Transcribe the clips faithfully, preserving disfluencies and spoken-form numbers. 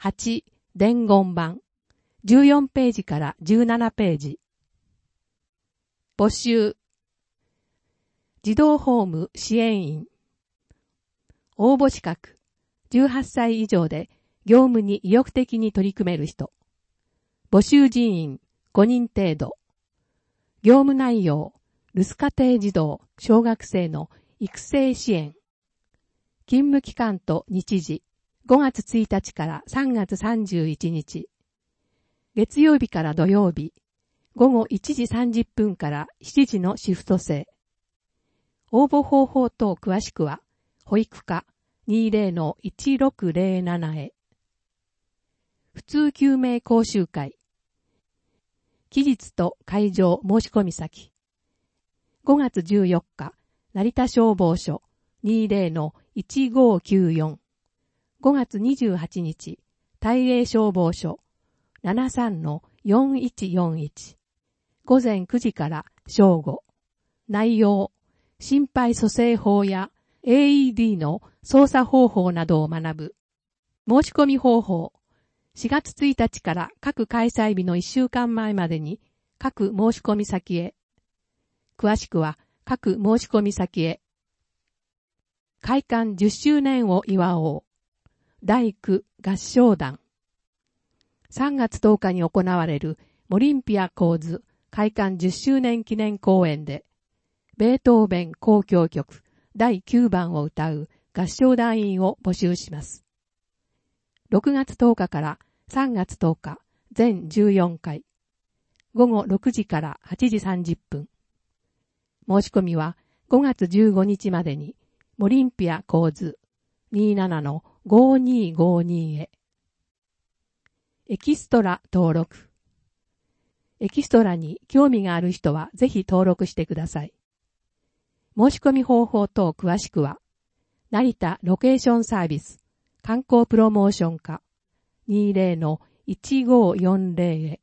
はち、伝言版。じゅうよんページからじゅうななページ。募集。児童ホーム支援員。応募資格。じゅうはっさい以上で業務に意欲的に取り組める人。募集人員ごにん程度。業務内容、留守家庭児童、小学生の育成支援。勤務期間と日時、ごがつついたちからさんがつさんじゅういちにち。月曜日から土曜日、ごごいちじさんじゅっぷんからしちじのシフト制。応募方法等詳しくは、保育課 にじゅうのいちろくぜろなな へ。普通救命講習会。期日と会場申し込み先。ごがつじゅうよっか、成田消防署 にじゅうのいちごきゅうよん。ごがつにじゅうはちにち、大営消防署 ななじゅうさんのよんいちよんいち。午前くじから正午。内容、心肺蘇生法や エーイーディー の操作方法などを学ぶ。申し込み方法。しがつついたちから各開催日のいっしゅうかんまえまでに各申し込み先へ。詳しくは各申し込み先へ。開館じゅっしゅうねんを祝おう。第九合唱団。さんがつとおかに行われるモリンピア構図開館じゅっしゅうねん記念公演で、ベートーベン交響曲だいきゅうばんを歌う合唱団員を募集します。ろくがつとおかからさんがつとおか、全じゅうよんかい。ごごろくじからはちじさんじゅっぷん。申し込みはごがつじゅうごにちまでに、モリンピア構図 にじゅうななのごにーごに へ。エキストラ登録。エキストラに興味がある人はぜひ登録してください。申し込み方法等詳しくは、成田ロケーションサービス観光プロモーション課 にじゅうのいちごよんぜろ へ。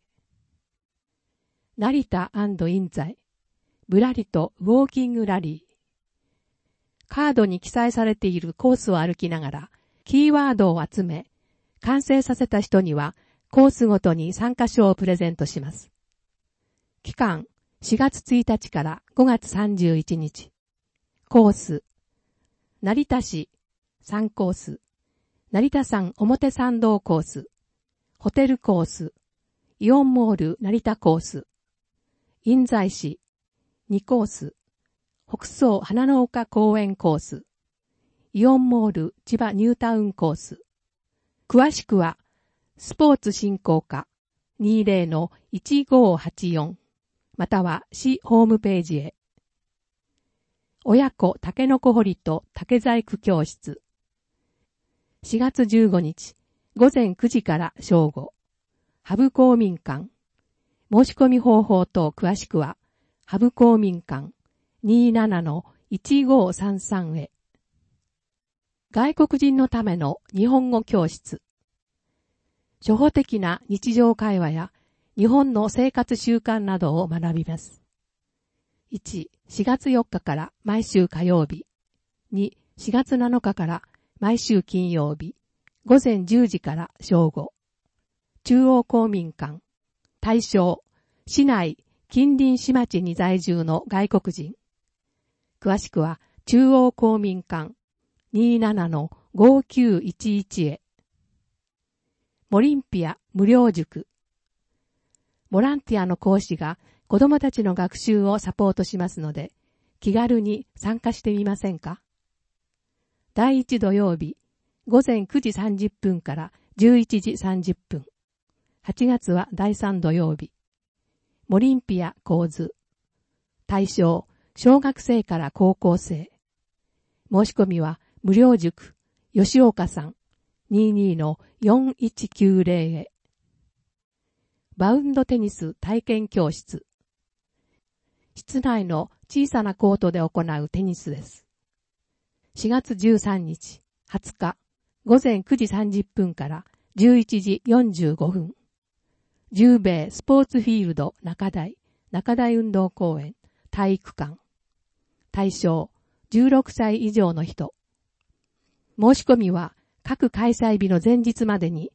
成田&印西ぶらりとウォーキングラリー。カードに記載されているコースを歩きながらキーワードを集め、完成させた人にはコースごとに参加賞をプレゼントします。期間しがつついたちからごがつさんじゅういちにち。コース。成田市さんコース。成田山表参道コース。ホテルコース。イオンモール成田コース。印西市にコース。北総花の丘公園コース。イオンモール千葉ニュータウンコース。詳しくは、スポーツ振興課 にじゅうのいちごはちよん または市ホームページへ。親子タケノコ掘りと竹細工教室。しがつじゅうごにち、ごぜんくじから正午。ハブ公民館。申し込み方法等詳しくは、ハブ公民館 にじゅうななのいちごさんさん へ。外国人のための日本語教室。初歩的な日常会話や日本の生活習慣などを学びます。いち、しがつよっかから毎週火曜日。に、しがつなのかから毎週金曜日。ごぜんじゅうじから正午。中央公民館。対象、市内、近隣市町に在住の外国人。詳しくは中央公民館 にじゅうななのごきゅういちいち へ。モリンピア無料塾。ボランティアの講師が子どもたちの学習をサポートしますので、気軽に参加してみませんか？だいいち土曜日、ごぜんくじさんじゅっぷんからじゅういちじさんじゅっぷん。はちがつはだいさん土曜日。モリンピア構図。対象、小学生から高校生。申し込みは無料塾、吉岡さん、にじゅうにのよんいちきゅうぜろ へ。バウンドテニス体験教室。室内の小さなコートで行うテニスです。しがつじゅうさんにち、はつか、ごぜんくじさんじゅっぷんからじゅういちじよんじゅうごふん。十兵衛スポーツフィールド中台、中台運動公園、体育館。対象、じゅうろくさい以上の人。申し込みは各開催日の前日までに、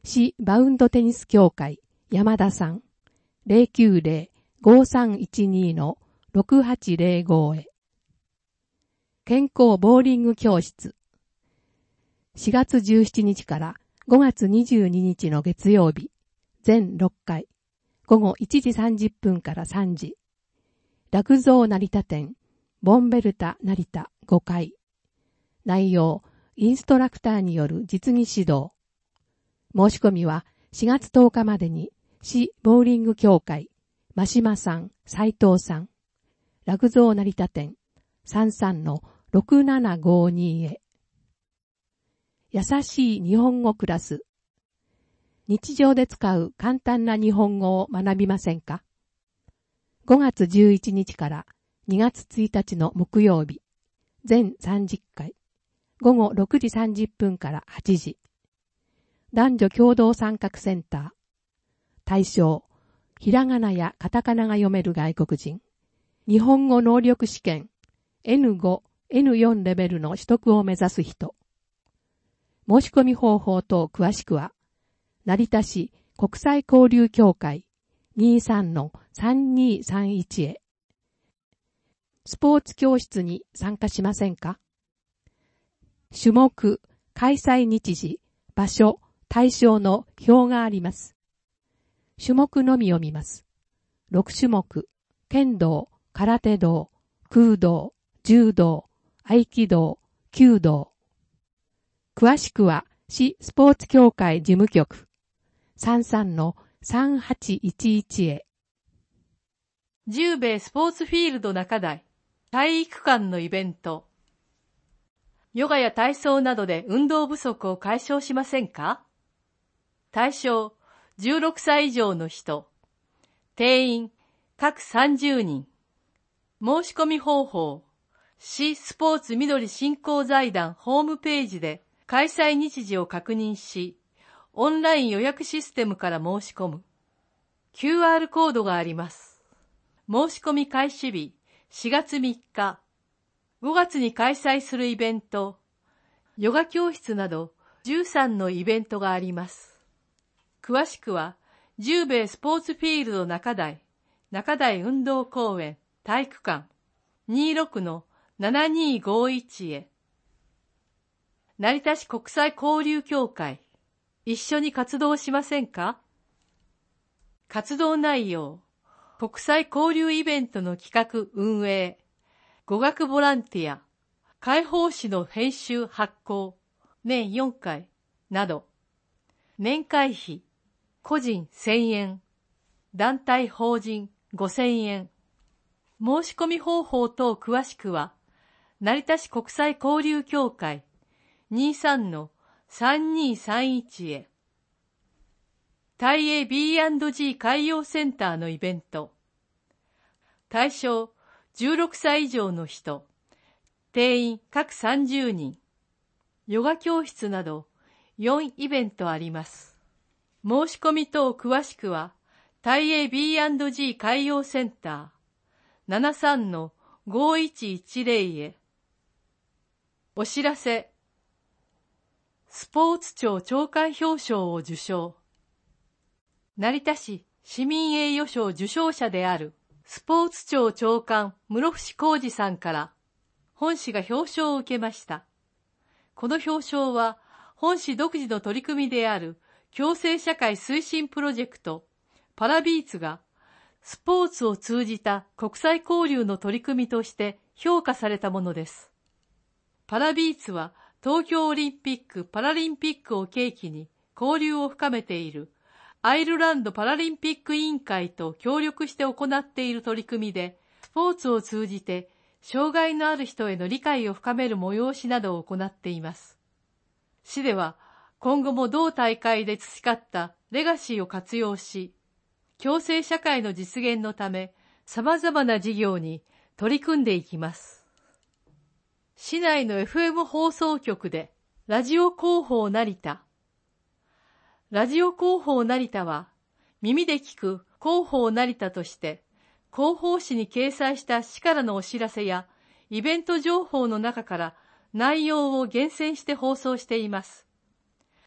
市バウンドテニス協会山田さん ゼロきゅうゼロ ごさんいちに ろくはちゼロご へ。健康ボーリング教室しがつじゅうしちにちからごがつにじゅうににちの月曜日全ろっかいごごいちじさんじゅっぷんからさんじ楽造成田店ボンベルタ成田ごかい内容インストラクターによる実技指導申し込みはしがつとおかまでに市ボーリング協会真島さん斉藤さん楽造成田店 さんさんのろくななごに へ。優しい日本語クラス日常で使う簡単な日本語を学びませんか？ごがつじゅういちにちからにがつついたちの木曜日全さんじゅっかいごごろくじさんじゅっぷんからはちじ男女共同参画センター対象ひらがなやカタカナが読める外国人日本語能力試験 エヌご、エヌよん レベルの取得を目指す人申し込み方法等詳しくは成田市国際交流協会 にじゅうさんのさんにーさんいち へ。スポーツ教室に参加しませんか？種目、開催日時、場所、対象の表があります。種目のみを見ます。ろくしゅもく、剣道、空手道、空道、柔道、合気道、弓道。詳しくは市スポーツ協会事務局 さんさんのさんはちいちいち へ。 十兵衛スポーツフィールド中台体育館のイベント。ヨガや体操などで運動不足を解消しませんか？対象じゅうろくさい以上の人。定員各さんじゅうにん。申し込み方法市スポーツみどり振興財団ホームページで開催日時を確認し、オンライン予約システムから申し込む。キューアール コードがあります。申し込み開始日しがつみっか、ごがつに開催するイベント、ヨガ教室などじゅうさんのイベントがあります。詳しくは、十兵衛スポーツフィールド中台、中台運動公園体育館 にじゅうろくのななにーごいち へ。成田市国際交流協会、一緒に活動しませんか？活動内容、国際交流イベントの企画運営、語学ボランティア、解放誌の編集発行、年よんかい、など、年会費、個人せんえん、団体法人ごせんえん。申し込み方法等詳しくは、成田市国際交流協会 にじゅうさんのさんにーさんいち へ。大英 ビーアンドジー 海洋センターのイベント。対象じゅうろくさい以上の人。定員各さんじゅうにん。ヨガ教室などよんイベントあります。申し込み等詳しくは、大英 ビーアンドジー 海洋センター ななさんのごいちいちゼロ へ。お知らせ。スポーツ庁長官表彰を受賞。成田市市民栄誉賞受賞者であるスポーツ庁長官室伏広治さんから本市が表彰を受けました。この表彰は本市独自の取り組みである共生社会推進プロジェクトパラビーツがスポーツを通じた国際交流の取り組みとして評価されたものです。パラビーツは東京オリンピック・パラリンピックを契機に交流を深めているアイルランドパラリンピック委員会と協力して行っている取り組みで、スポーツを通じて障害のある人への理解を深める催しなどを行っています。市では今後も同大会で培ったレガシーを活用し、共生社会の実現のため様々な事業に取り組んでいきます。市内の エフエム 放送局でラジオ広報成田。ラジオ広報成田は耳で聞く広報成田として広報誌に掲載した市からのお知らせやイベント情報の中から内容を厳選して放送しています。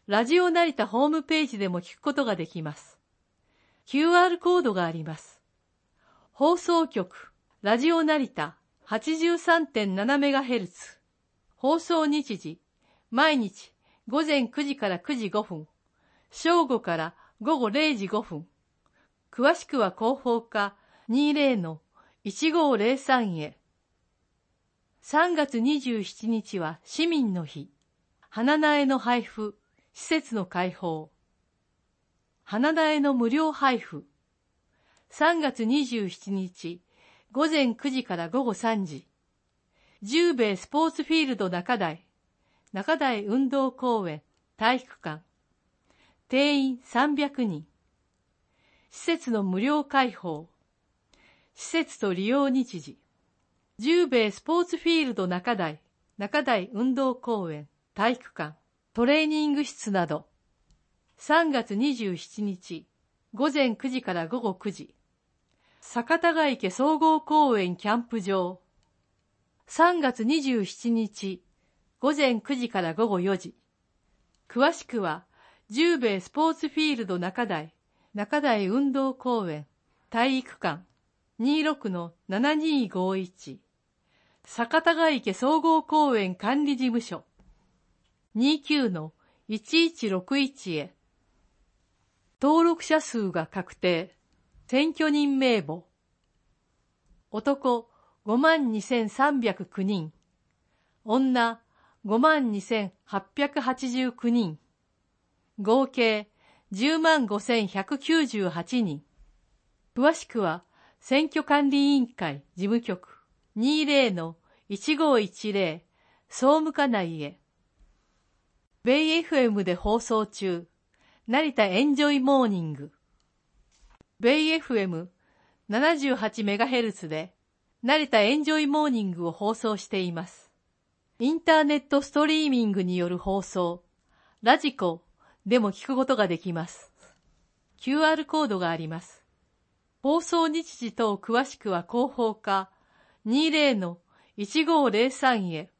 ラジオ成田ホームページでも聞くことができます。キューアール コードがあります。放送局、ラジオ成田 はちじゅうさんてんななメガヘルツ。放送日時、毎日ごぜんくじからくじごふん、正午からごごれいじごふん。詳しくは広報課 にじゅうのいちごぜろさん へ。さんがつにじゅうしちにちは市民の日。花苗の配布、施設の開放。花苗の無料配布。さんがつにじゅうしちにち、ごぜんくじからごごさんじ。十兵衛スポーツフィールド中台、中台運動公園、体育館。定員さんびゃくにん。施設の無料開放。施設と利用日時。十兵衛スポーツフィールド中台、中台運動公園、体育館、トレーニング室など。さんがつにじゅうしちにち、ごぜんくじからごごくじ。坂田ヶ池総合公園キャンプ場。さんがつにじゅうしちにち、ごぜんくじからごごよじ。詳しくは、十兵衛スポーツフィールド中台、中台運動公園、体育館、にじゅうろくのななにーごーいち。坂田ヶ池総合公園管理事務所、にじゅうきゅうのいちいちろくいちへ。登録者数が確定。選挙人名簿。男ごまんにせんさんびゃくきゅうにん。女ごまんにせんはっぴゃくはちじゅうきゅうにん。合計じゅうまんごせんひゃくきゅうじゅうはちにん。詳しくは選挙管理委員会事務局 にじゅうのいちごいちぜろ 総務課内へ。ベイ エフエム で放送中、成田エンジョイモーニング。ベイ エフエムななじゅうはちメガヘルツ で成田エンジョイモーニングを放送しています。インターネットストリーミングによる放送、ラジコでも聞くことができます。キューアール コードがあります。放送日時等詳しくは広報課 にじゅうのいちごぜろさん へ。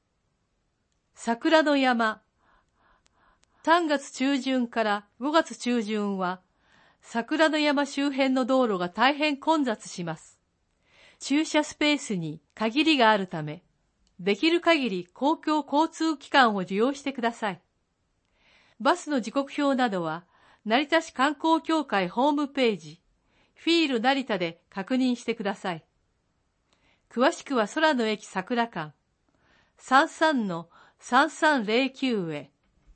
桜の山。さんがつちゅうじゅんからごがつちゅうじゅんは桜の山周辺の道路が大変混雑します。駐車スペースに限りがあるため、できる限り公共交通機関を利用してください。バスの時刻表などは成田市観光協会ホームページ、フィール成田で確認してください。詳しくは空の駅桜館 さんじゅうさんのさんさんぜろきゅう へ。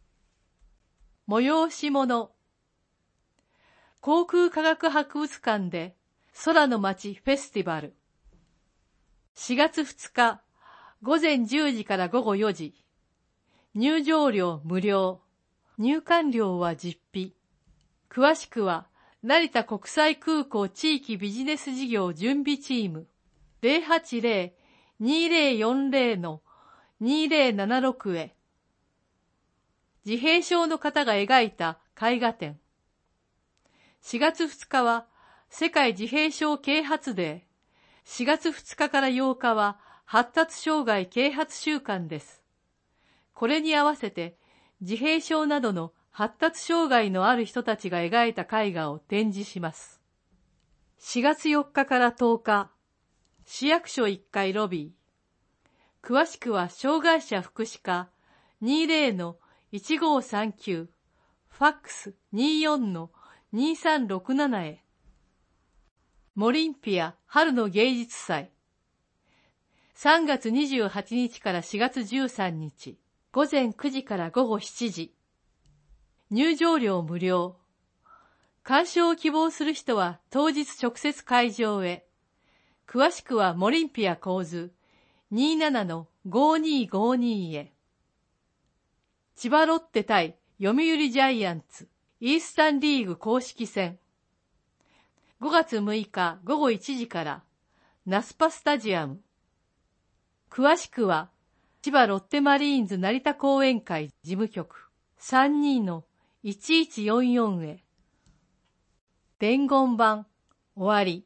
催し物。航空科学博物館で空の街フェスティバル。しがつふつかごぜんじゅうじからごごよじ。入場料無料。入館料は実費。詳しくは成田国際空港地域ビジネス事業準備チーム ゼロはちぜろ にぜろよんぜろ のにぜろななろく へ。自閉症の方が描いた絵画展。しがつふつかは世界自閉症啓発デー。しがつふつかからようかは発達障害啓発週間です。これに合わせて自閉症などの発達障害のある人たちが描いた絵画を展示します。しがつよっかからとおか、市役所いっかいロビー。詳しくは障害者福祉課 にじゅうのいちごさんきゅう、ファックス にじゅうよんのにさんろくなな へ。モリンピア春の芸術祭。さんがつにじゅうはちにちからしがつじゅうさんにち、ごぜんくじからごごしちじ。入場料無料。鑑賞を希望する人は当日直接会場へ。詳しくはモリンピア構図 にじゅうななのごにーごにー へ。千葉ロッテ対読売ジャイアンツイースタンリーグ公式戦。ごがつむいかごごいちじからナスパスタジアム。詳しくは千葉ロッテマリーンズ成田後援会事務局 さんじゅうにのいちいちよんよん へ。伝言版終わり。